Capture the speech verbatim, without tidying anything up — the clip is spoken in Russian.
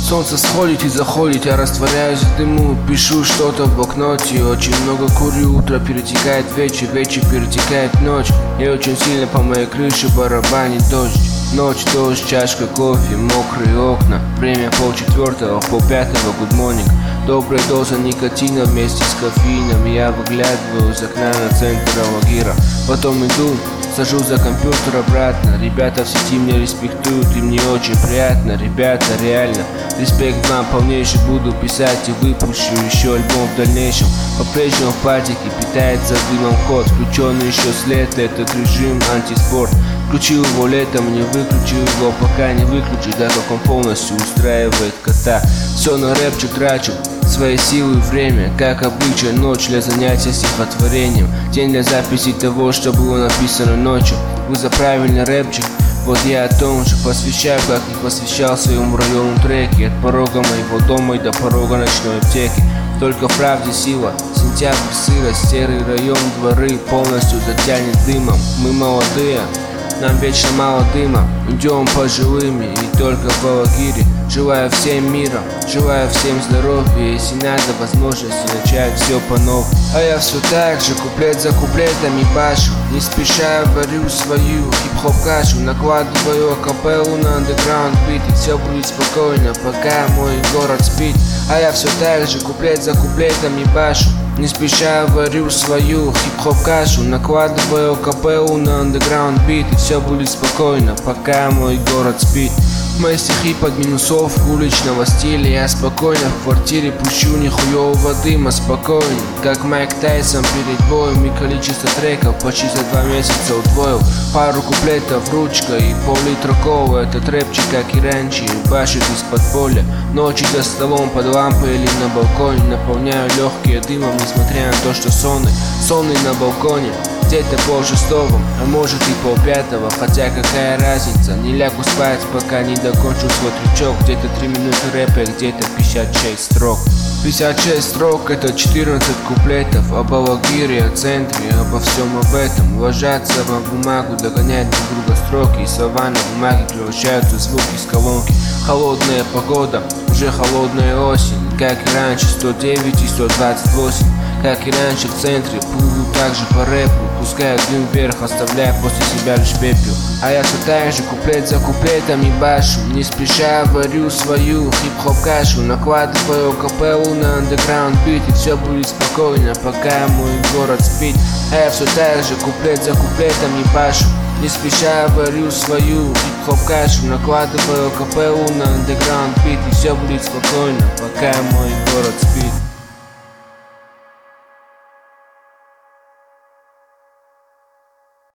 Солнце сходит и заходит, я растворяюсь в дыму. Пишу что-то в блокноте, очень много курю. Утро перетекает в вечер, вечер перетекает в ночь. И очень сильно по моей крыше барабанит дождь. Ночь, дождь, чашка кофе, мокрые окна. Время полчетвертого, полпятого, good morning. Добрая доза никотина вместе с кофеином. Я выглядываю из окна на центр Алагира. Потом иду, сажусь за компьютер обратно. Ребята в сети меня респектуют, и мне очень приятно. Ребята, реально, респект вам полнейший. Буду писать и выпущу еще альбом в дальнейшем. По-прежнему в патике питается дымом код. Включенный еще с лета этот режим антиспорт. Включил его летом, не выключил его, пока не выключу. Да как он полностью устраивает кота. Все на рэпчик трачу, свои силы и время. Как обычно, ночь для занятия стихотворением. День для записи того, что было написано ночью. Вы за правильный рэпчик, вот я о том же. Посвящаю, как не посвящал своему району треки. От порога моего дома и до порога ночной аптеки. Только в правде сила. Сентябрь, сырость, серый район, дворы полностью затянет дымом. Мы молодые, нам вечно мало дыма. Идем пожилыми и только в Алагире. Желаю всем мира, желаю всем здоровья. Если надо, возможности начать все по новому. А я все так же, куплет за куплетом ебашу. Не спеша варю свою хип-хоп кашу. Накладываю акапеллу на андеграунд бит. И все будет спокойно, пока мой город спит. А я все так же, куплет за куплетом ебашу. Не спеша варю свою хип-хоп кашу. Накладываю капеллу на андеграунд бит. И все будет спокойно, пока мой город спит. Мои стихи под минусовку уличного стиля. Я спокойно в квартире пущу нихуевого дыма. Спокойно, как Майк Тайсон перед боем. И количество треков почти за два месяца удвоил. Пару куплетов ручка и пол-литра кола. Этот рэпчик, как и раньше, башит из-под поля. Ночи за столом под лампой или на балконе. Наполняю легкие дымом, несмотря на то, что сонный. Сонный на балконе. Где-то пол шестого, а может и пол пятого. Хотя какая разница, не лягу спать, пока не докончу свой трючок. Где-то три минуты рэпа, где-то пятьдесят шесть строк. пятьдесят шесть строк — это четырнадцать куплетов. Об Алагире, о центре, обо всем об этом. Ложатся в бумагу, догонять друг друга строки. И слова на бумаге превращаются в звуки с колонки. Холодная погода, уже холодная осень. Как и раньше, сто девять и сто двадцать восемь. Как и раньше в центре, плыву также по рэпу. Пускаю дым вверх, оставляя после себя лишь пепел. А я все так же, куплет за куплетом ебашу. Не спеша варю свою хип-хоп кашу. Накладываю капеллу на андеграунд бит. И все будет спокойно, пока мой город спит. А я все так же, куплет за куплетом ебашу. Не спеша варю свою хип-хоп кашу. Накладываю капеллу на андеграунд бит. И все будет спокойно, пока мой город спит.